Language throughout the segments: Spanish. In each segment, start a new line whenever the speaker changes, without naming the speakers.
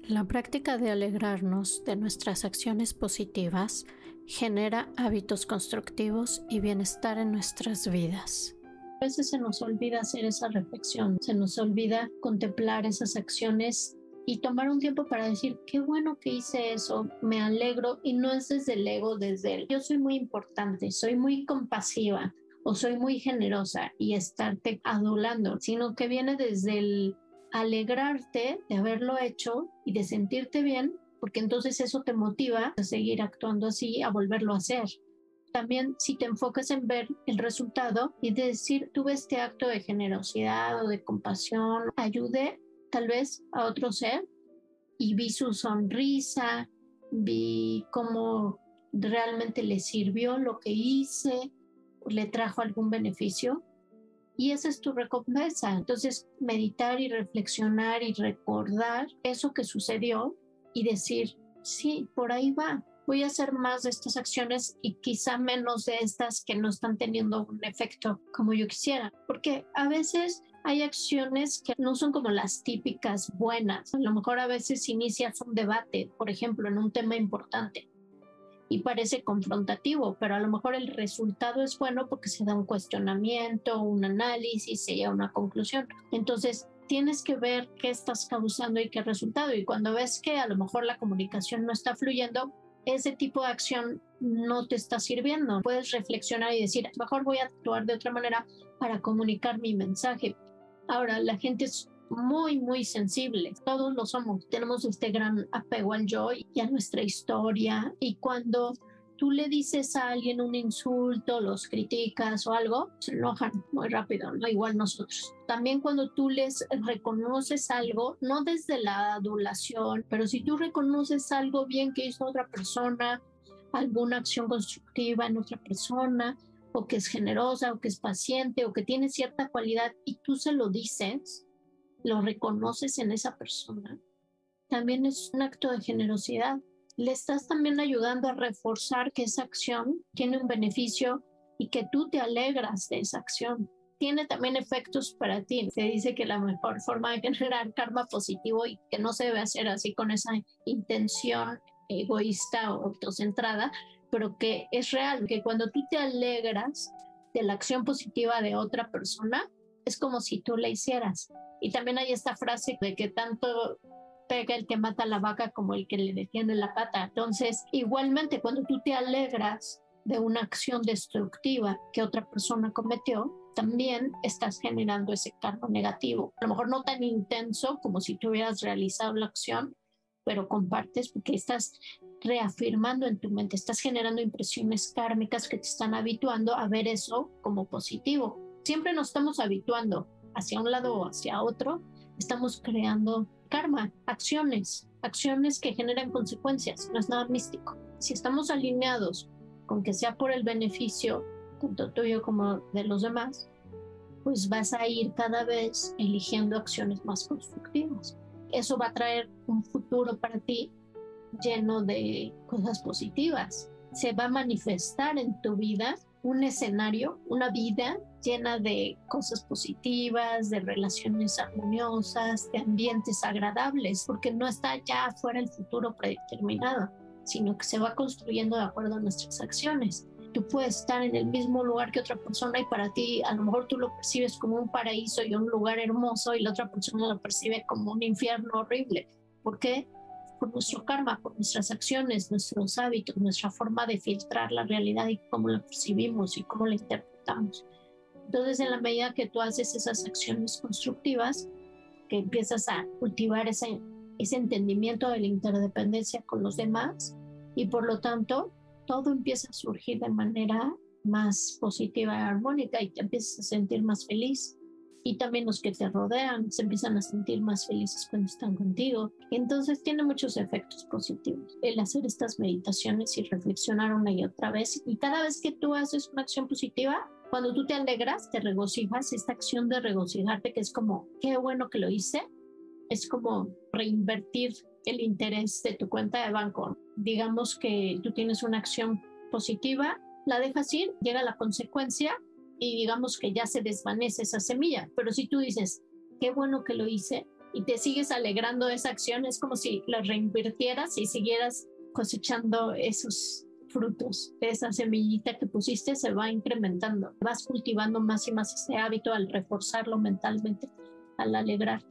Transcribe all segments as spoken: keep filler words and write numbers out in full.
La práctica de alegrarnos de nuestras acciones positivas genera hábitos constructivos y bienestar en nuestras vidas.
A veces se nos olvida hacer esa reflexión, se nos olvida contemplar esas acciones y tomar un tiempo para decir, qué bueno que hice eso, me alegro, y no es desde el ego, desde el yo soy muy importante, soy muy compasiva o soy muy generosa y estarte adulando, sino que viene desde el alegrarte de haberlo hecho y de sentirte bien, porque entonces eso te motiva a seguir actuando así, a volverlo a hacer. También si te enfocas en ver el resultado y de decir, tuve este acto de generosidad o de compasión, ayudé tal vez a otro ser y vi su sonrisa, vi cómo realmente le sirvió lo que hice, le trajo algún beneficio, y esa es tu recompensa. Entonces, meditar y reflexionar y recordar eso que sucedió y decir, sí, por ahí va. Voy a hacer más de estas acciones y quizá menos de estas que no están teniendo un efecto como yo quisiera. Porque a veces hay acciones que no son como las típicas buenas. A lo mejor a veces inicias un debate, por ejemplo, en un tema importante y parece confrontativo, pero a lo mejor el resultado es bueno porque se da un cuestionamiento, un análisis, se llega a una conclusión. Entonces, tienes que ver qué estás causando y qué resultado. Y cuando ves que a lo mejor la comunicación no está fluyendo, ese tipo de acción no te está sirviendo. Puedes reflexionar y decir, mejor voy a actuar de otra manera para comunicar mi mensaje. Ahora, la gente es muy, muy sensible. Todos lo somos. Tenemos este gran apego al yo y a nuestra historia. Y cuando tú le dices a alguien un insulto, los criticas o algo, se enojan muy rápido, ¿no? Igual nosotros. También cuando tú les reconoces algo, no desde la adulación, pero si tú reconoces algo bien que hizo otra persona, alguna acción constructiva en otra persona, o que es generosa, o que es paciente, o que tiene cierta cualidad, y tú se lo dices, lo reconoces en esa persona, también es un acto de generosidad. Le estás también ayudando a reforzar que esa acción tiene un beneficio y que tú te alegras de esa acción. Tiene también efectos para ti. Se dice que la mejor forma de generar karma positivo y que no se debe hacer así con esa intención egoísta o autocentrada, pero que es real, que cuando tú te alegras de la acción positiva de otra persona, es como si tú la hicieras. Y también hay esta frase de que tanto pega el que mata a la vaca como el que le detiene la pata. Entonces, igualmente, cuando tú te alegras de una acción destructiva que otra persona cometió, también estás generando ese karma negativo. A lo mejor no tan intenso como si tú hubieras realizado la acción, pero compartes porque estás reafirmando en tu mente, estás generando impresiones kármicas que te están habituando a ver eso como positivo. Siempre nos estamos habituando hacia un lado o hacia otro, estamos creando karma, acciones, acciones que generan consecuencias, no es nada místico. Si estamos alineados con que sea por el beneficio, tanto tuyo como de los demás, pues vas a ir cada vez eligiendo acciones más constructivas. Eso va a traer un futuro para ti lleno de cosas positivas. Se va a manifestar en tu vida un escenario, una vida llena de cosas positivas, de relaciones armoniosas, de ambientes agradables, porque no está ya afuera el futuro predeterminado, sino que se va construyendo de acuerdo a nuestras acciones. Tú puedes estar en el mismo lugar que otra persona y para ti a lo mejor tú lo percibes como un paraíso y un lugar hermoso y la otra persona lo percibe como un infierno horrible. ¿Por qué? Por nuestro karma, por nuestras acciones, nuestros hábitos, nuestra forma de filtrar la realidad y cómo la percibimos y cómo la interpretamos. Entonces, en la medida que tú haces esas acciones constructivas, que empiezas a cultivar ese, ese entendimiento de la interdependencia con los demás y por lo tanto todo empieza a surgir de manera más positiva y armónica y te empiezas a sentir más feliz. Y también los que te rodean se empiezan a sentir más felices cuando están contigo. Entonces tiene muchos efectos positivos el hacer estas meditaciones y reflexionar una y otra vez. Y cada vez que tú haces una acción positiva, cuando tú te alegras, te regocijas, esta acción de regocijarte que es como, qué bueno que lo hice, es como reinvertir el interés de tu cuenta de banco. Digamos que tú tienes una acción positiva, la dejas ir, llega la consecuencia y digamos que ya se desvanece esa semilla. Pero si tú dices, qué bueno que lo hice, y te sigues alegrando de esa acción, es como si la reinvirtieras y siguieras cosechando esos frutos de esa semillita que pusiste, se va incrementando. Vas cultivando más y más ese hábito al reforzarlo mentalmente, al alegrarte.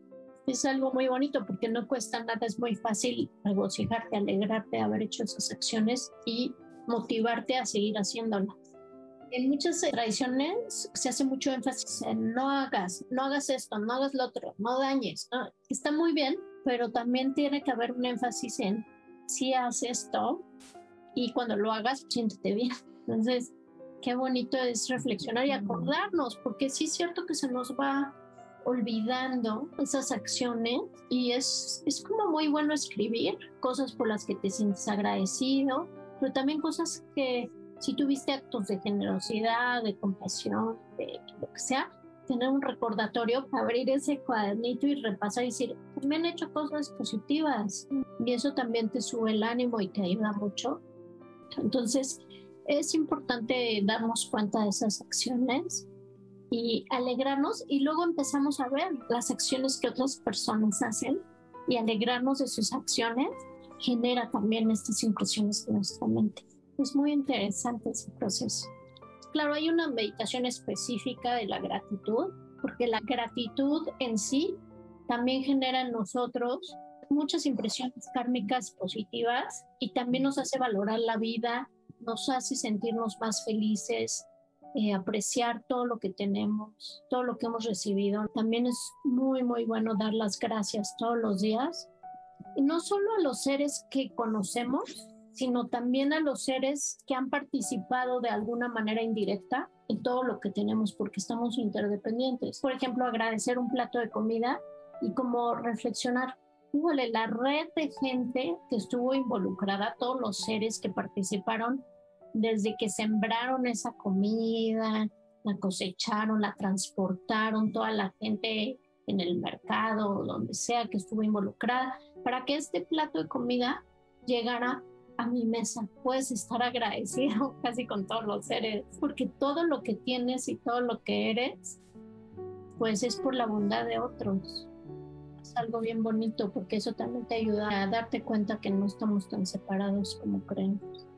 Es algo muy bonito porque no cuesta nada, es muy fácil regocijarte, alegrarte de haber hecho esas acciones y motivarte a seguir haciéndolas. En muchas tradiciones se hace mucho énfasis en no hagas, no hagas esto, no hagas lo otro, no dañes, ¿no? Está muy bien, pero también tiene que haber un énfasis en si haz esto y cuando lo hagas, siéntete bien. Entonces, qué bonito es reflexionar y acordarnos, porque sí es cierto que se nos va olvidando esas acciones y es, es como muy bueno escribir cosas por las que te sientes agradecido, pero también cosas que si tuviste actos de generosidad, de compasión, de lo que sea, tener un recordatorio, abrir ese cuadernito y repasar y decir, también he hecho cosas positivas y eso también te sube el ánimo y te ayuda mucho. Entonces es importante darnos cuenta de esas acciones y alegrarnos y luego empezamos a ver las acciones que otras personas hacen y alegrarnos de sus acciones genera también estas impresiones en nuestra mente. Es muy interesante ese proceso. Claro, hay una meditación específica de la gratitud, porque la gratitud en sí también genera en nosotros muchas impresiones kármicas positivas y también nos hace valorar la vida, nos hace sentirnos más felices, eh, apreciar todo lo que tenemos, todo lo que hemos recibido. También es muy, muy bueno dar las gracias todos los días, y no solo a los seres que conocemos, sino también a los seres que han participado de alguna manera indirecta en todo lo que tenemos, porque estamos interdependientes. Por ejemplo, agradecer un plato de comida y como reflexionar, híjole, la red de gente que estuvo involucrada, todos los seres que participaron desde que sembraron esa comida, la cosecharon, la transportaron, toda la gente en el mercado o donde sea que estuvo involucrada, para que este plato de comida llegara a mi mesa. Puedes estar agradecido casi con todos los seres, porque todo lo que tienes y todo lo que eres, pues es por la bondad de otros. Es algo bien bonito, porque eso también te ayuda a darte cuenta que no estamos tan separados como creemos.